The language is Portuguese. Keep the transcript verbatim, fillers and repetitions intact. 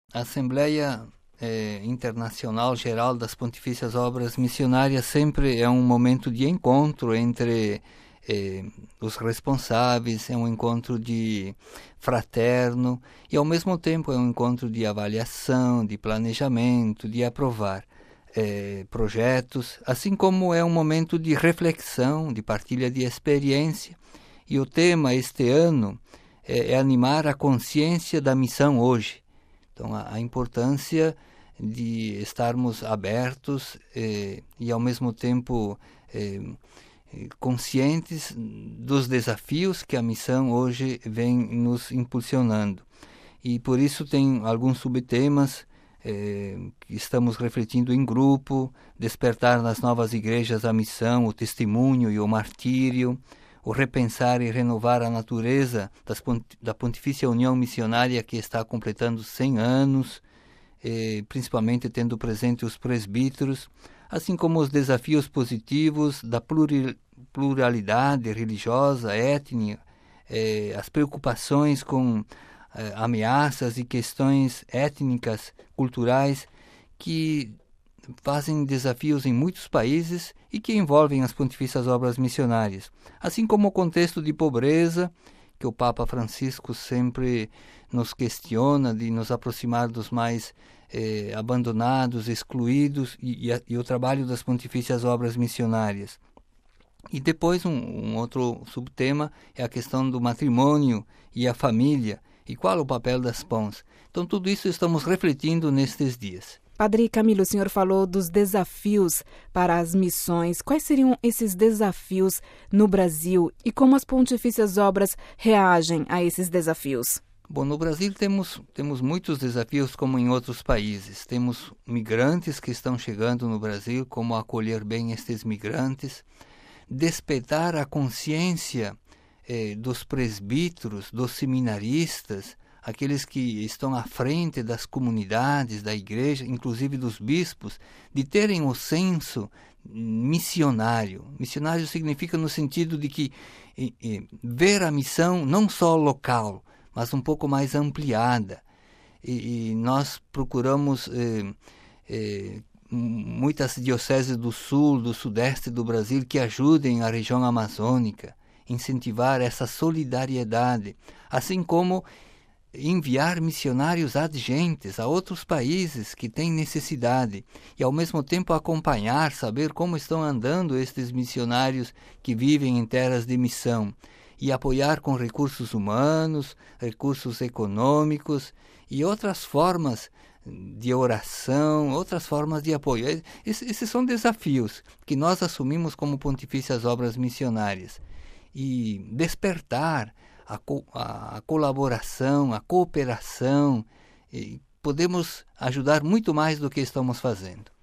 A Assembleia eh, Internacional Geral das Pontifícias Obras Missionárias sempre é um momento de encontro entre eh, os responsáveis, é um encontro de fraterno e, ao mesmo tempo, é um encontro de avaliação, de planejamento, de aprovar eh, projetos, assim como é um momento de reflexão, de partilha de experiência. E o tema este ano é, é animar a consciência da missão hoje. Então, a, a importância de estarmos abertos eh, e, ao mesmo tempo, eh, conscientes dos desafios que a missão hoje vem nos impulsionando. E, por isso, tem alguns subtemas eh, que estamos refletindo em grupo: despertar nas novas igrejas a missão, o testemunho e o martírio, o repensar e renovar a natureza das, da Pontifícia União Missionária, que está completando cem anos, eh, principalmente tendo presente os presbíteros, assim como os desafios positivos da pluralidade religiosa, étnica, eh, as preocupações com eh, ameaças e questões étnicas, culturais, que fazem desafios em muitos países e que envolvem as pontifícias obras missionárias, assim como o contexto de pobreza, que o Papa Francisco sempre nos questiona, de nos aproximar dos mais eh, abandonados, excluídos, e, e, e o trabalho das pontifícias obras missionárias. E depois um, um outro subtema é a questão do matrimônio e a família, e qual o papel das pons. Então tudo isso estamos refletindo nestes dias. Padre Camilo, o senhor falou dos desafios para as missões. Quais seriam esses desafios no Brasil e como as pontifícias obras reagem a esses desafios? Bom, no Brasil temos, temos muitos desafios como em outros países. Temos migrantes que estão chegando no Brasil, como acolher bem estes migrantes, despertar a consciência eh, dos presbíteros, dos seminaristas, aqueles que estão à frente das comunidades, da igreja, inclusive dos bispos, de terem o senso missionário. Missionário significa no sentido de que eh, eh, ver a missão não só local, mas um pouco mais ampliada. E, e nós procuramos eh, eh, muitas dioceses do sul, do sudeste do Brasil que ajudem a região amazônica, incentivar essa solidariedade, assim como enviar missionários adjentes a outros países que têm necessidade e, ao mesmo tempo, acompanhar, saber como estão andando estes missionários que vivem em terras de missão e apoiar com recursos humanos, recursos econômicos e outras formas de oração, outras formas de apoio. Esses são desafios que nós assumimos como Pontifícias Obras Missionárias. E despertar A, co- a colaboração, a cooperação, e podemos ajudar muito mais do que estamos fazendo.